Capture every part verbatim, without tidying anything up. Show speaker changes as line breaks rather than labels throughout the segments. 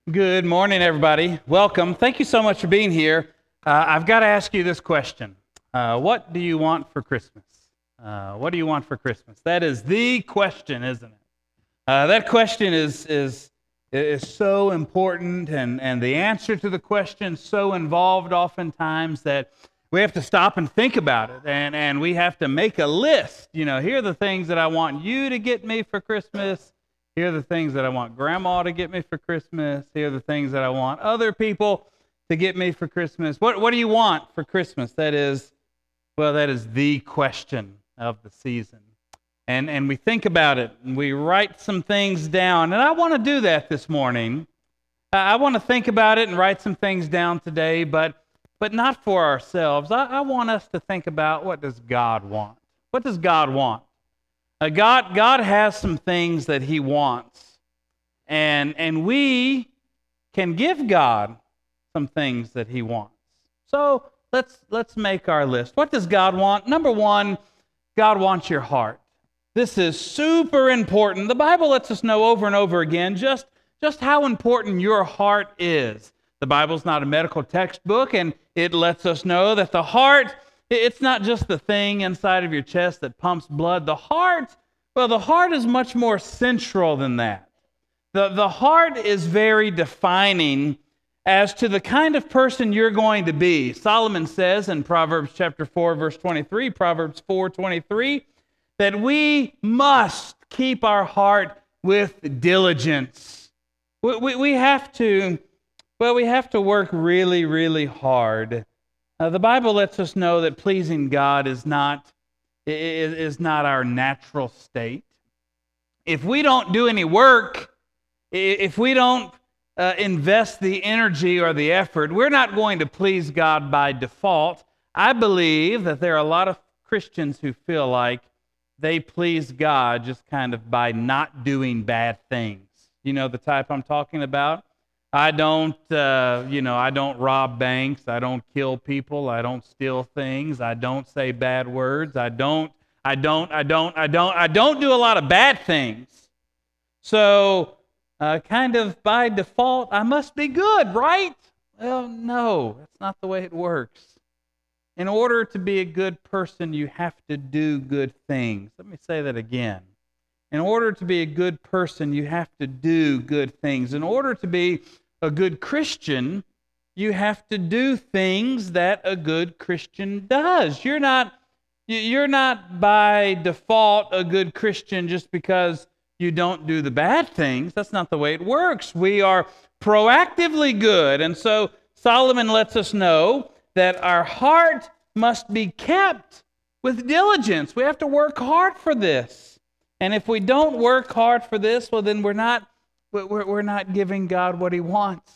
Good morning, everybody. Welcome. Thank you so much for being here. Uh, I've got to ask you this question. Uh, what do you want for Christmas? Uh, what do you want for Christmas? That is the question, isn't it? Uh, that question is, is, is so important, and, and the answer to the question so involved oftentimes that we have to stop and think about it, and, and we have to make a list. You know, here are the things that I want you to get me for Christmas. Here are the things that I want Grandma to get me for Christmas. Here are the things that I want other people to get me for Christmas. What What do you want for Christmas? That is, well, that is the question of the season. And and we think about it, and we write some things down. And I want to do that this morning. I want to think about it and write some things down today, but but not for ourselves. I, I want us to think about, what does God want? What does God want? Uh, God, God has some things that He wants, and and we can give God some things that He wants. So let's let's make our list. What does God want? Number one, God wants your heart. This is super important. The Bible lets us know over and over again just, just how important your heart is. The Bible's not a medical textbook, and it lets us know that the heart, it's not just the thing inside of your chest that pumps blood. The heart, well, the heart is much more central than that. The, the heart is very defining as to the kind of person you're going to be. Solomon says in Proverbs chapter four, verse twenty-three, Proverbs four twenty-three, that we must keep our heart with diligence. We, we, we have to, well, we have to work really, really hard. Uh, the Bible lets us know that pleasing God is not, is, is not our natural state. If we don't do any work, if we don't uh, invest the energy or the effort, we're not going to please God by default. I believe that there are a lot of Christians who feel like they please God just kind of by not doing bad things. You know the type I'm talking about? I don't, uh, you know, I don't rob banks. I don't kill people. I don't steal things. I don't say bad words. I don't, I don't, I don't, I don't, I don't do a lot of bad things. So, uh, kind of by default, I must be good, right? Well, no, that's not the way it works. In order to be a good person, you have to do good things. Let me say that again. In order to be a good person, you have to do good things. In order to be a good Christian, you have to do things that a good Christian does. You're not, you're not by default a good Christian just because you don't do the bad things. That's not the way it works. We are proactively good. And so Solomon lets us know that our heart must be kept with diligence. We have to work hard for this. And if we don't work hard for this, well, then we're not we're, we're not giving God what He wants.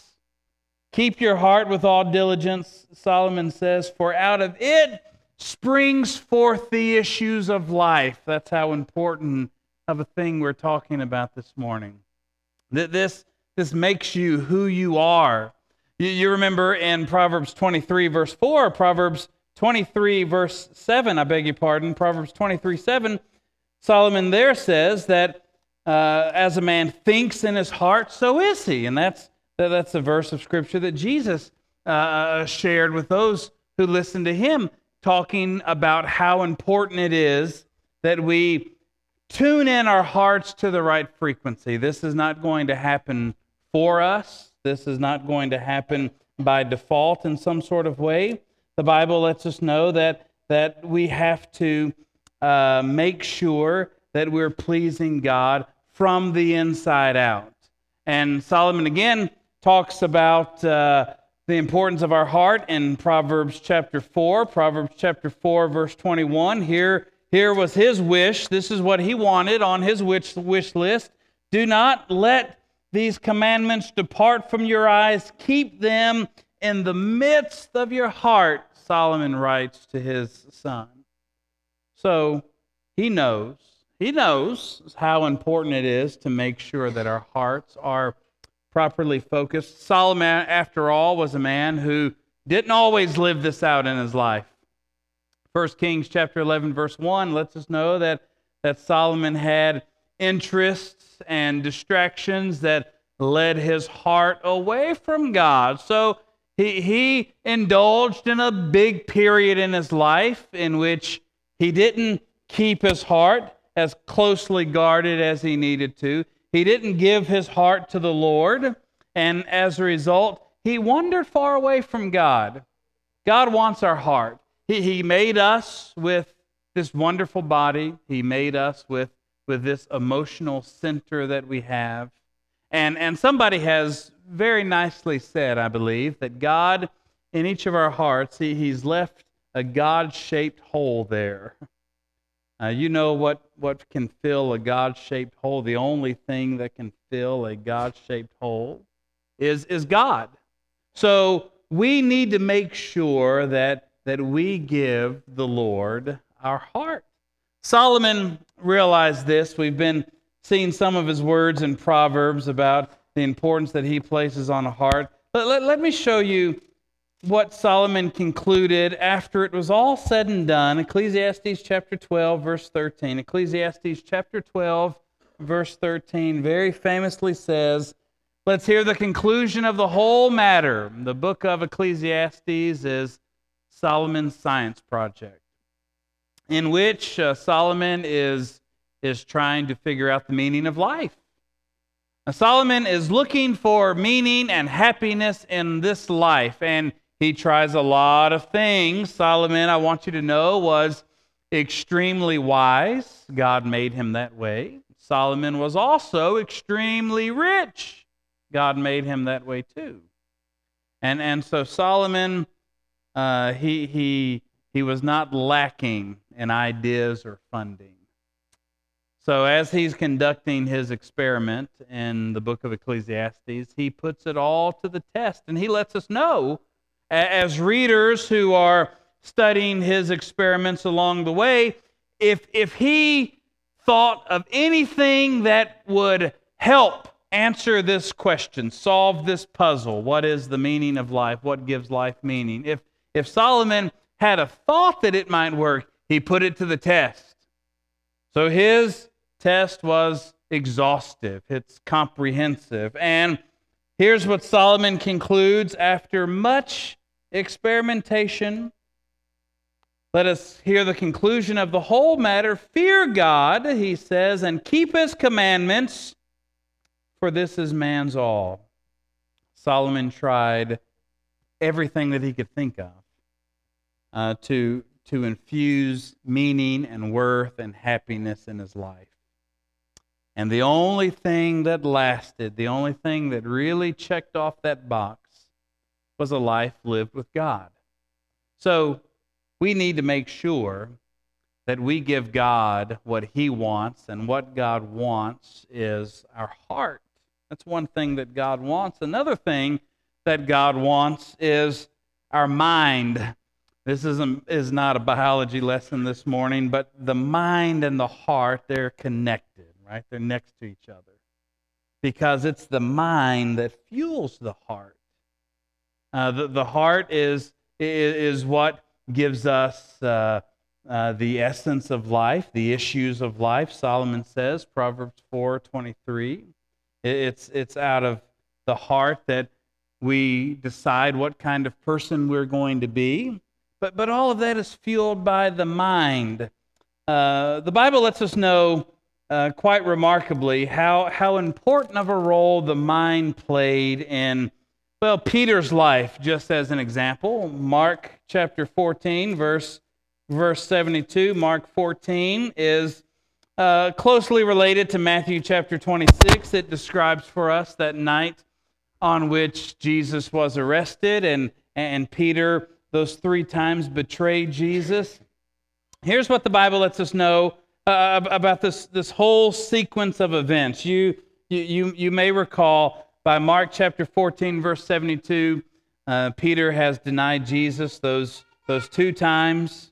Keep your heart with all diligence, Solomon says, for out of it springs forth the issues of life. That's how important of a thing we're talking about this morning. That this this makes you who you are. You remember in Proverbs twenty-three, verse four, Proverbs twenty-three, verse seven, I beg your pardon, Proverbs twenty-three, seven, Solomon there says that uh, as a man thinks in his heart, so is he. And that's that's a verse of Scripture that Jesus uh, shared with those who listened to him, talking about how important it is that we tune in our hearts to the right frequency. This is not going to happen for us. This is not going to happen by default in some sort of way. The Bible lets us know that, that we have to uh, make sure that we're pleasing God from the inside out. And Solomon again talks about uh, the importance of our heart in Proverbs chapter four. Proverbs chapter four, verse twenty-one. Here, here was his wish. This is what he wanted on his wish, wish list. Do not let these commandments depart from your eyes. Keep them in the midst of your heart, Solomon writes to his son. So he knows, he knows how important it is to make sure that our hearts are properly focused. Solomon, after all, was a man who didn't always live this out in his life. First Kings chapter eleven, verse one lets us know that, that Solomon had interests and distractions that led his heart away from God. So he, he indulged in a big period in his life in which he didn't keep his heart as closely guarded as he needed to. He didn't give his heart to the Lord, and as a result, he wandered far away from God. God wants our heart. He, he made us with this wonderful body. He made us with, with this emotional center that we have. And, and somebody has very nicely said, I believe, that God, in each of our hearts, he, He's left a God-shaped hole there. Uh, you know what, what can fill a God-shaped hole? The only thing that can fill a God-shaped hole is, is God. So we need to make sure that, that we give the Lord our heart. Solomon realized this. We've been seeing some of his words in Proverbs about the importance that he places on a heart. Let, let, let me show you what Solomon concluded after it was all said and done. Ecclesiastes chapter twelve, verse thirteen. Ecclesiastes chapter twelve, verse thirteen very famously says, let's hear the conclusion of the whole matter. The book of Ecclesiastes is Solomon's science project, in which uh, Solomon is, is trying to figure out the meaning of life. Now, Solomon is looking for meaning and happiness in this life, and he tries a lot of things. Solomon, I want you to know, was extremely wise. God made him that way. Solomon was also extremely rich. God made him that way too. And and so Solomon, uh, he he he was not lacking in ideas or funding. So as he's conducting his experiment in the book of Ecclesiastes, he puts it all to the test, and he lets us know, as readers who are studying his experiments along the way, if if he thought of anything that would help answer this question, solve this puzzle, what is the meaning of life? What gives life meaning? If if Solomon had a thought that it might work, he put it to the test. So his test was exhaustive. It's comprehensive. And here's what Solomon concludes after much experimentation. Let us hear the conclusion of the whole matter. Fear God, he says, and keep his commandments, for this is man's all. Solomon tried everything that he could think of uh, to, to infuse meaning and worth and happiness in his life. And the only thing that lasted, the only thing that really checked off that box, was a life lived with God. So we need to make sure that we give God what he wants, and what God wants is our heart. That's one thing that God wants. Another thing that God wants is our mind. This isn't, is not a biology lesson this morning, but the mind and the heart, they're connected, right? They're next to each other. Because it's the mind that fuels the heart. Uh, the, the heart is, is, is what gives us uh, uh, the essence of life, the issues of life. Solomon says, Proverbs four twenty-three. It's, it's out of the heart that we decide what kind of person we're going to be. But, but all of that is fueled by the mind. Uh, the Bible lets us know uh, quite remarkably how, how important of a role the mind played in, well, Peter's life, just as an example. Mark chapter fourteen, verse, verse seventy-two. Mark fourteen is Uh, closely related to Matthew chapter twenty-six. It describes for us that night on which Jesus was arrested and, and Peter, those three times, betrayed Jesus. Here's what the Bible lets us know uh, about this, this whole sequence of events. You, you, you may recall by Mark chapter fourteen, verse seventy-two, uh, Peter has denied Jesus those, those two times,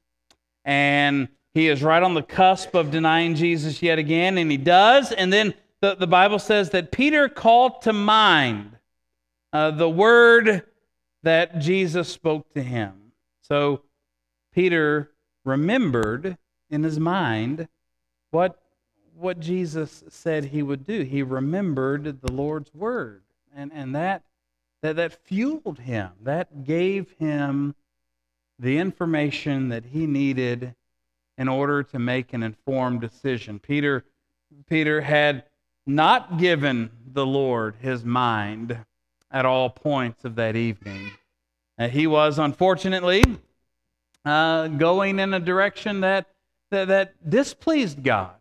and he is right on the cusp of denying Jesus yet again, and he does. And then the, the Bible says that Peter called to mind uh, the word that Jesus spoke to him. So Peter remembered in his mind what, what Jesus said he would do. He remembered the Lord's word, and, and that, that, that fueled him. That gave him the information that he needed in order to make an informed decision. Peter, Peter had not given the Lord his mind at all points of that evening. Uh, he was, unfortunately, uh, going in a direction that, that, that displeased God.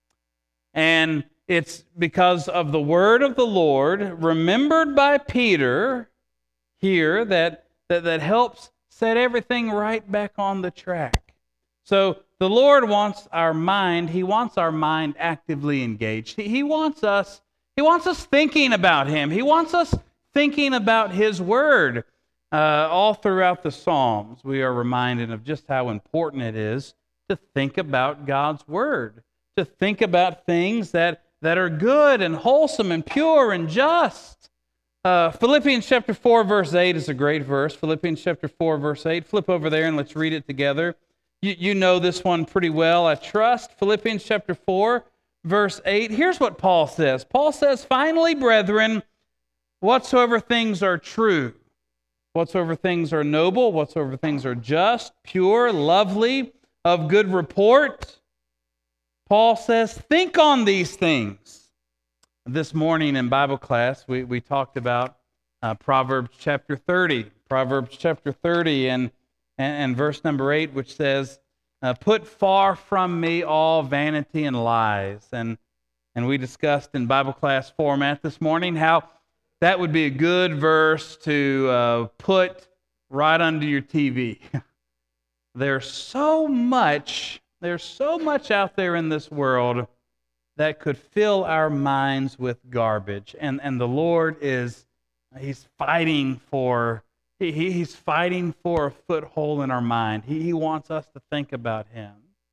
And it's because of the word of the Lord, remembered by Peter here, that, that, that helps set everything right back on the track. So the Lord wants our mind, He wants our mind actively engaged. He, he wants us, He wants us thinking about Him. He wants us thinking about His Word. Uh, all throughout the Psalms, we are reminded of just how important it is to think about God's Word, to think about things that, that are good and wholesome and pure and just. Uh, Philippians chapter four, verse eight is a great verse. Philippians chapter four, verse eight. Flip over there and let's read it together. You, you know this one pretty well, I trust. Philippians chapter four, verse eight. Here's what Paul says. Paul says, "Finally, brethren, whatsoever things are true, whatsoever things are noble, whatsoever things are just, pure, lovely, of good report." Paul says, think on these things. This morning in Bible class, we, we talked about uh, Proverbs chapter thirty. Proverbs chapter thirty and, and, and verse number eight, which says, uh, "Put far from me all vanity and lies." And, and we discussed in Bible class format this morning how that would be a good verse to uh, put right under your T V. There's so much, there's so much out there in this world that could fill our minds with garbage. And, and the Lord is, He's fighting for, he, He's fighting for a foothold in our mind. He, he wants us to think about Him.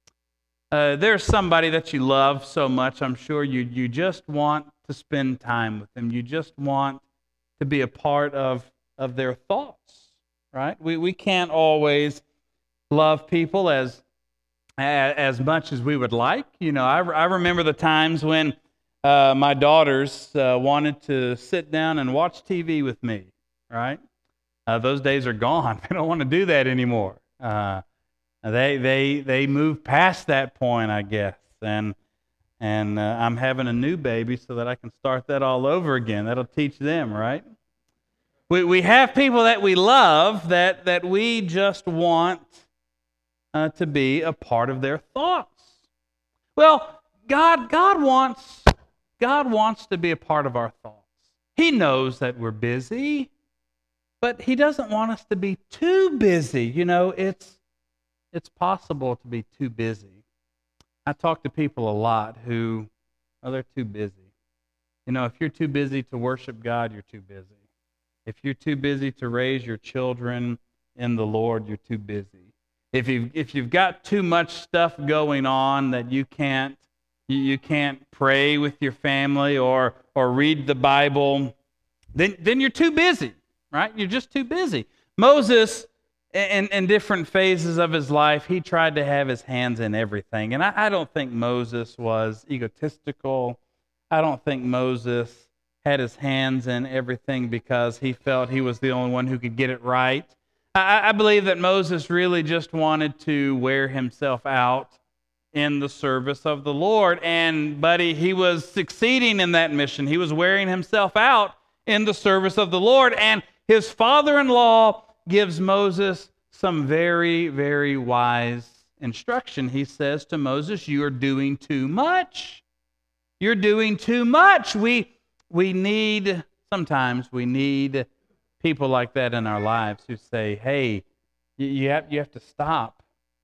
Uh, there's somebody that you love so much, I'm sure you, you just want to spend time with them. You just want to be a part of, of their thoughts, right? We, we can't always love people as as much as we would like. You know, I, I remember the times when uh, my daughters uh, wanted to sit down and watch T V with me, right? Uh, those days are gone. They don't want to do that anymore. Uh, they they they moved past that point, I guess, and and uh, I'm having a new baby so that I can start that all over again. That'll teach them, right? We we have people that we love that that we just want Uh, to be a part of their thoughts. Well, God, God wants, God wants to be a part of our thoughts. He knows that we're busy, but He doesn't want us to be too busy. You know, it's it's possible to be too busy. I talk to people a lot who, oh, they're too busy. You know, if you're too busy to worship God, you're too busy. If you're too busy to raise your children in the Lord, you're too busy. If you've, if you've got too much stuff going on that you can't you, you can't pray with your family or or read the Bible, then then you're too busy, right? You're just too busy. Moses, in, in different phases of his life, he tried to have his hands in everything. And I, I don't think Moses was egotistical. I don't think Moses had his hands in everything because he felt he was the only one who could get it right. I believe that Moses really just wanted to wear himself out in the service of the Lord. And, buddy, he was succeeding in that mission. He was wearing himself out in the service of the Lord. And his father-in-law gives Moses some very, very wise instruction. He says to Moses, "You are doing too much. You're doing too much." We, we need, sometimes we need people like that in our lives who say, "Hey, you, you have you have to stop.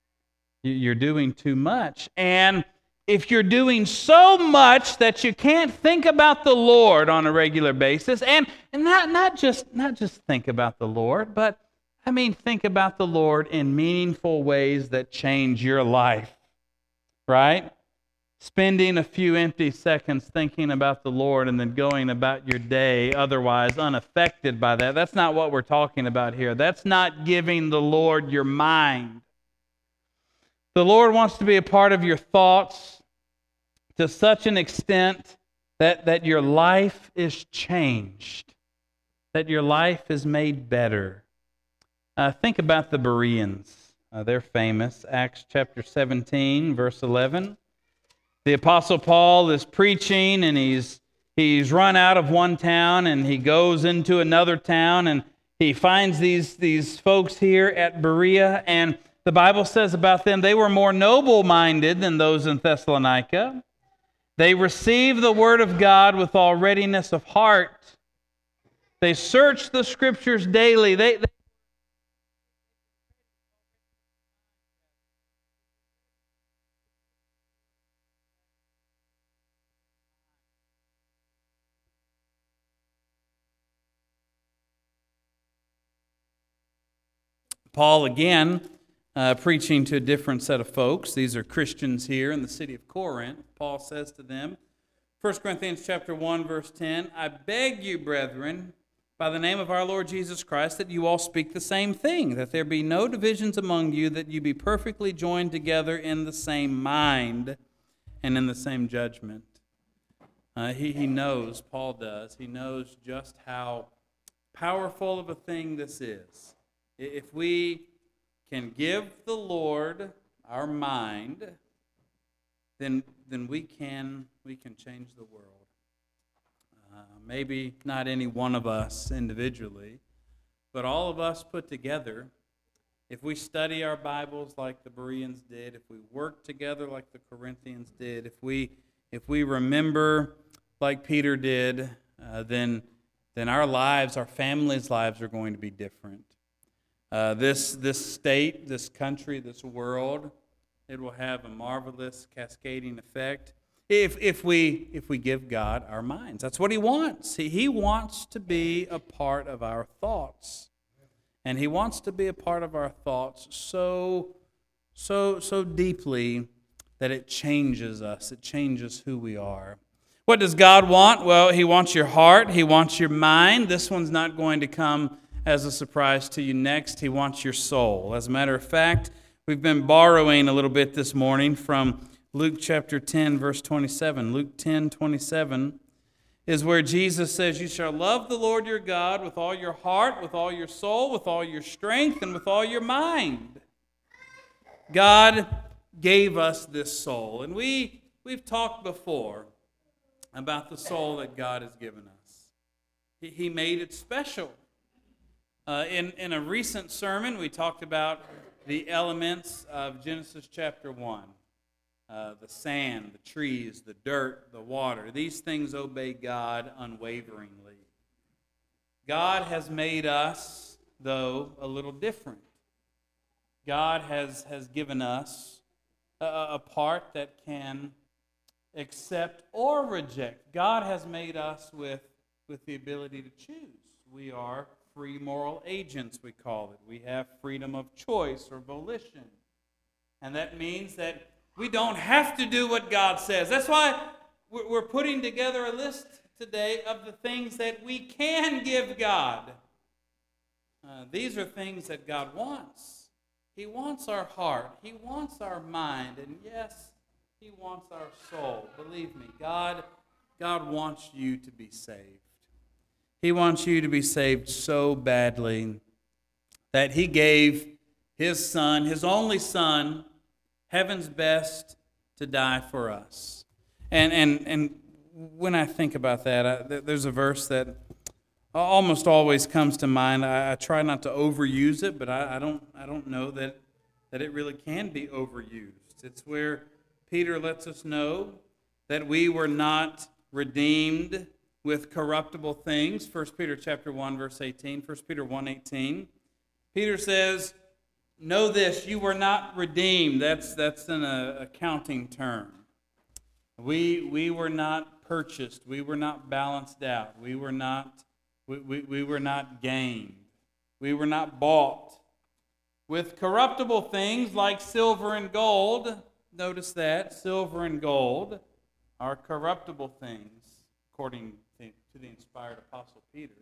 You, you're doing too much." And if you're doing so much that you can't think about the Lord on a regular basis, and, and not not just not just think about the Lord, but I mean think about the Lord in meaningful ways that change your life, right? Spending a few empty seconds thinking about the Lord and then going about your day otherwise unaffected by that. That's not what we're talking about here. That's not giving the Lord your mind. The Lord wants to be a part of your thoughts. to such an extent that, that your life is changed, that your life is made better. Uh, think about the Bereans. Uh, they're famous. Acts chapter seventeen, verse eleven. The Apostle Paul is preaching, and he's he's run out of one town, and he goes into another town, and he finds these, these folks here at Berea, and the Bible says about them, they were more noble-minded than those in Thessalonica. They received the word of God with all readiness of heart. They searched the Scriptures daily. They, they Paul, again, uh, preaching to a different set of folks. These are Christians here in the city of Corinth. Paul says to them, First Corinthians chapter one, verse ten, I beg you, brethren, by the name of our Lord Jesus Christ, that you all speak the same thing, that there be no divisions among you, that you be perfectly joined together in the same mind and in the same judgment. Uh, he, he knows, Paul does, he knows just how powerful of a thing this is. If we can give the Lord our mind, then then we can we can change the world. Uh, maybe not any one of us individually, but all of us put together. If we study our Bibles like the Bereans did, if we work together like the Corinthians did, if we if we remember like Peter did, uh, then then our lives, our families' lives are going to be different. Uh, this this state, this country, this world, it will have a marvelous cascading effect if if we if we give God our minds. That's what He wants. He, he wants to be a part of our thoughts. And He wants to be a part of our thoughts so, so, so deeply that it changes us. It changes who we are. What does God want? Well, He wants your heart. He wants your mind. This one's not going to come as a surprise to you next. He wants your soul. As a matter of fact, we've been borrowing a little bit this morning from Luke chapter ten, verse twenty-seven. Luke ten, twenty-seven is where Jesus says, you shall love the Lord your God with all your heart, with all your soul, with all your strength, and with all your mind. God gave us this soul. And we, we've talked before about the soul that God has given us. He, he made it special. Uh, in, in a recent sermon, we talked about the elements of Genesis chapter one. Uh, the sand, the trees, the dirt, the water. These things obey God unwaveringly. God has made us, though, a little different. God has, has given us a, a part that can accept or reject. God has made us with, with the ability to choose. We are free moral agents, we call it. We have freedom of choice or volition. And that means that we don't have to do what God says. That's why we're putting together a list today of the things that we can give God. Uh, these are things that God wants. He wants our heart. He wants our mind. And yes, He wants our soul. Believe me, God, God wants you to be saved. He wants you to be saved so badly that He gave His Son, His only Son, heaven's best, to die for us. And and and when I think about that, I, there's a verse that almost always comes to mind. I, I try not to overuse it, but I, I don't I don't know that that it really can be overused. It's where Peter lets us know that we were not redeemed with corruptible things. First Peter chapter one, verse eighteen. First Peter one, eighteen. Peter says, know this, you were not redeemed. That's that's an uh, accounting term. We we were not purchased. We were not balanced out. We were not we, we, we were not gained. We were not bought with corruptible things like silver and gold. Notice that silver and gold are corruptible things, according to the inspired Apostle Peter.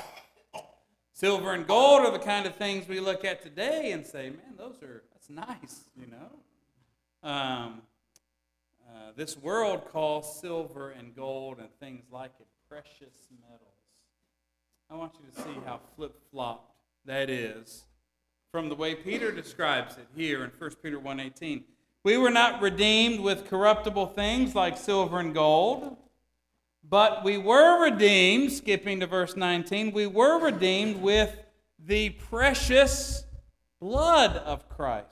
Silver and gold are the kind of things we look at today and say, man, those are, that's nice, you know. Um, uh, Uh, this world calls silver and gold and things like it precious metals. I want you to see how flip-flopped that is from the way Peter describes it here in First Peter one eighteen. We were not redeemed with corruptible things like silver and gold, but we were redeemed, skipping to verse nineteen, we were redeemed with the precious blood of Christ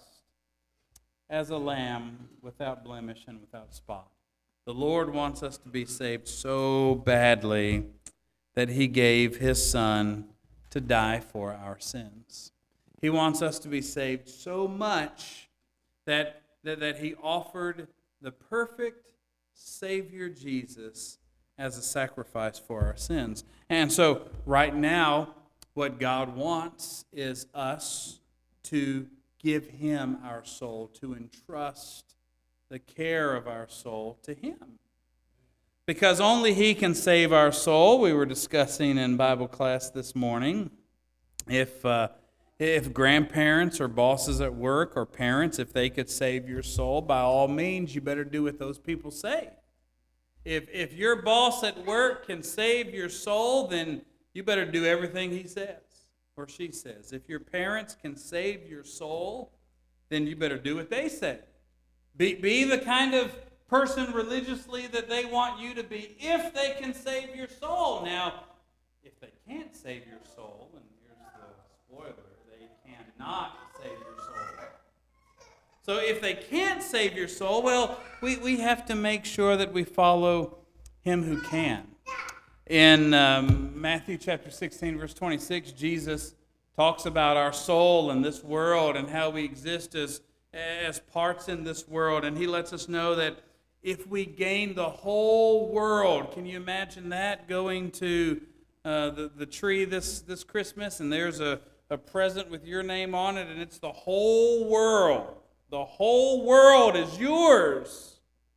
as a lamb without blemish and without spot. The Lord wants us to be saved so badly that He gave His Son to die for our sins. He wants us to be saved so much that, that, that He offered the perfect Savior Jesus as a sacrifice for our sins. And so right now, what God wants is us to give Him our soul, to entrust the care of our soul to Him. Because only He can save our soul. We were discussing in Bible class this morning, if uh, if grandparents or bosses at work or parents, if they could save your soul, by all means, you better do what those people say. If if your boss at work can save your soul, then you better do everything he says or she says. If your parents can save your soul, then you better do what they say. Be, be the kind of person religiously that they want you to be if they can save your soul. Now, if they can't save your soul, and here's the spoiler, they cannot save your soul. So if they can't save your soul, well, we, we have to make sure that we follow Him who can. In um, Matthew chapter sixteen, verse twenty-six, Jesus talks about our soul and this world and how we exist as, as parts in this world. And He lets us know that if we gain the whole world, can you imagine that, going to uh, the, the tree this, this Christmas, and there's a, a present with your name on it, and it's the whole world. The whole world is yours.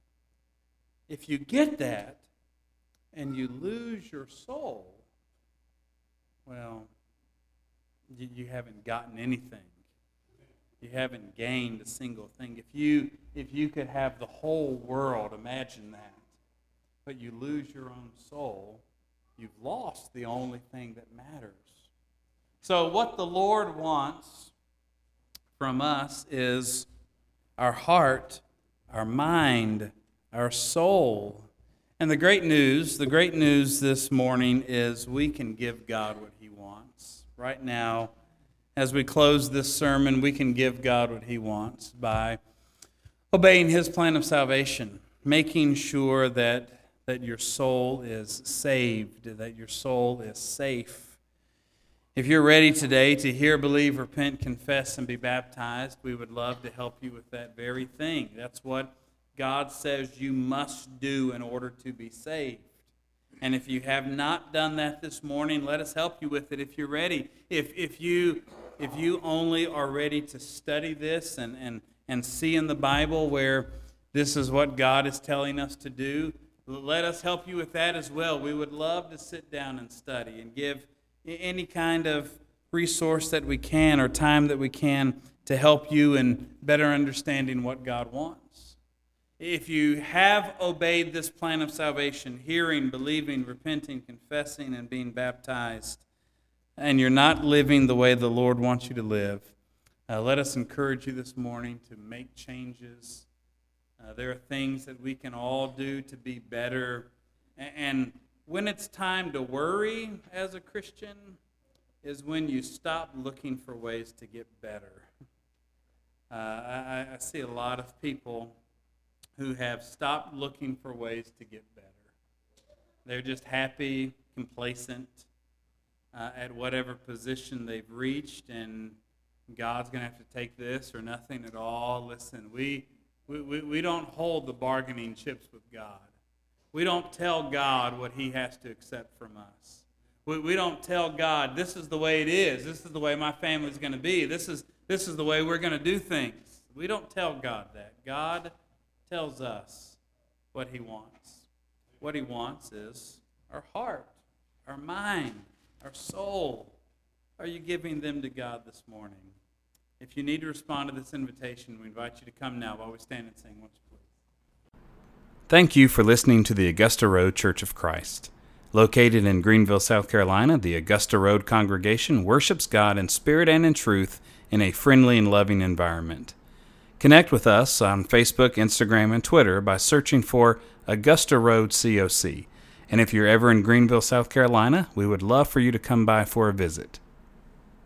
If you get that and you lose your soul, well, you, you haven't gotten anything. You haven't gained a single thing. If you if you could have the whole world, imagine that, but you lose your own soul, you've lost the only thing that matters. So what the Lord wants from us is our heart, our mind, our soul. And the great news, the great news this morning is we can give God what He wants. Right now, as we close this sermon, we can give God what He wants by obeying His plan of salvation, making sure that, that your soul is saved, that your soul is safe. If you're ready today to hear, believe, repent, confess, and be baptized, we would love to help you with that very thing. That's what God says you must do in order to be saved. And if you have not done that this morning, let us help you with it if you're ready. If if you if you only are ready to study this and, and, and see in the Bible where this is what God is telling us to do, let us help you with that as well. We would love to sit down and study and give any kind of resource that we can or time that we can to help you in better understanding what God wants. If you have obeyed this plan of salvation, hearing, believing, repenting, confessing, and being baptized, and you're not living the way the Lord wants you to live, uh, let us encourage you this morning to make changes. Uh, there are things that we can all do to be better. And when it's time to worry as a Christian is when you stop looking for ways to get better. Uh, I, I see a lot of people who have stopped looking for ways to get better. They're just happy, complacent uh, at whatever position they've reached, and God's going to have to take this or nothing at all. Listen, we, we, we don't hold the bargaining chips with God. We don't tell God what He has to accept from us. We, we don't tell God, this is the way it is. This is the way my family's going to be. This is, this is the way we're going to do things. We don't tell God that. God tells us what He wants. What He wants is our heart, our mind, our soul. Are you giving them to God this morning? If you need to respond to this invitation, we invite you to come now while we stand and sing once more. Thank you for listening to the Augusta Road Church of Christ. Located in Greenville, South Carolina, the Augusta Road congregation worships God in spirit and in truth in a friendly and loving environment. Connect with us on Facebook, Instagram, and Twitter by searching for Augusta Road C O C. And if you're ever in Greenville, South Carolina, we would love for you to come by for a visit.